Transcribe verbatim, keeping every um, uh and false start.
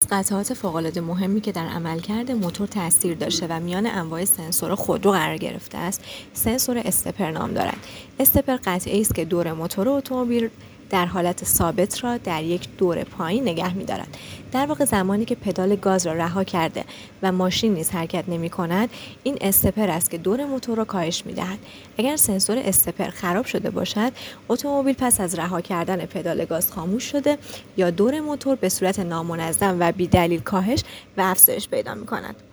قطعات فوق‌العاده مهمی که در عملکرد موتور تاثیر داشته و میان انواع سنسور خودرو قرار گرفته است، سنسور استپر نام دارد. استپر قطعه‌ای است که دور موتور اتومبیل در حالت ثابت را در یک دور پایین نگه می‌دارد. در واقع زمانی که پدال گاز را رها کرده و ماشین نیز حرکت نمی‌کند، این استپر است که دور موتور را کاهش می‌دهد. اگر سنسور استپر خراب شده باشد، اتومبیل پس از رها کردن پدال گاز خاموش شده یا دور موتور به صورت نامنظم و بی‌دلیل کاهش و افزایش پیدا می‌کند.